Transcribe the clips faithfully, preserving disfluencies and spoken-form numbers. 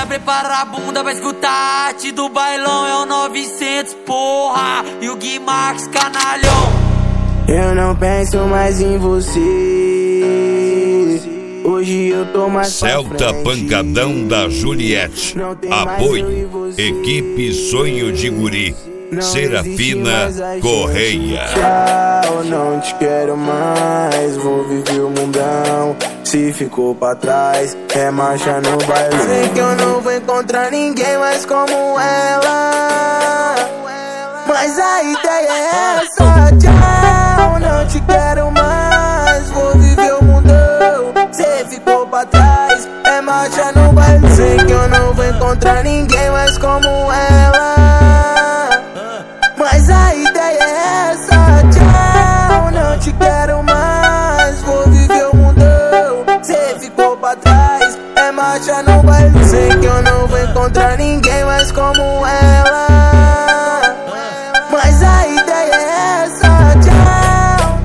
prepara a bunda pra escutar a arte do bailão. É o novecentos, porra, e o Gui Max canalhão. Eu não penso mais em você, hoje eu tô mais Celta Pancadão da Juliette. Apoio Equipe Sonho de Guri, Serafina Correia. Tchau, não te quero mais, vou viver o mundão. Se ficou pra trás, é marcha no baile. Sei que eu não vou encontrar ninguém mais como ela, mas a ideia é essa. Tchau, não te quero mais, vou viver o mundão. Cê ficou pra trás, é marcha no baile. Sei que eu não vou encontrar ninguém mais como ela, mas a ideia é essa. Tchau, não te quero mais, vou viver o mundão. Cê ficou pra trás, é marcha no baile. Sei que eu não vou encontrar ninguém mais como ela, mas a ideia é essa. Tchau.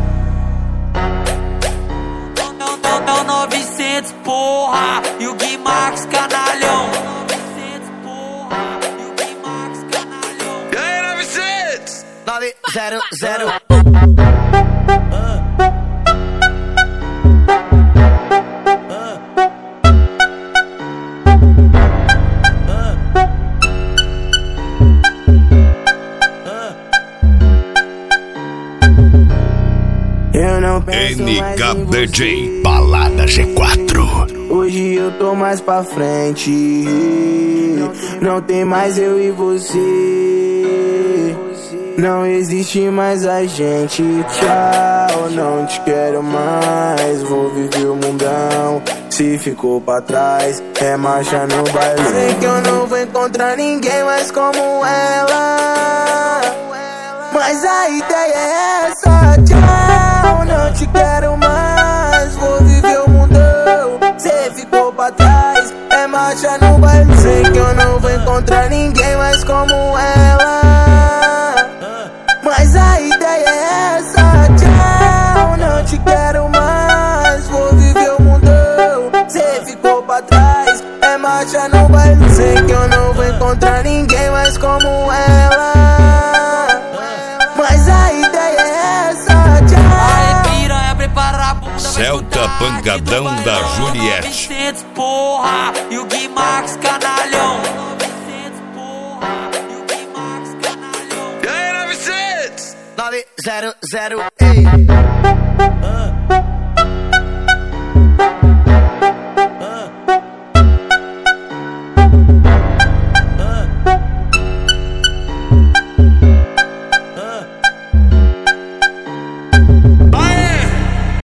É o novecentos, porra, e o Gui Max canalhão. E aí, novecentos? nove zero zero. Eu não penso N mais K em D você, J Balada G quatro. hoje eu tô mais pra frente. Não tem mais eu e você, não existe mais a gente. Tchau, não te quero mais, vou viver o mundão. Se ficou pra trás, é marcha no baile. Sei que eu não vou encontrar ninguém mais como ela, mas a ideia é essa. Tchau, não te quero mais, vou viver o mundão. Cê ficou pra trás, é marcha no baile. Sei que eu não vou encontrar ninguém mais como ela, mas a ideia é essa. Tchau, não te quero mais, vou viver o mundão. Cê ficou pra trás, é marcha no baile. Sei que eu não vou encontrar ninguém mais como ela, mas a ideia é essa. Aê, piranha, prepara a bunda pra Celta escutar a arte Pancadão do da bailão. Juliette. novecentos, porra, e o Gui Max canalhão. E aí, novecentos? nove zero zero. Ei.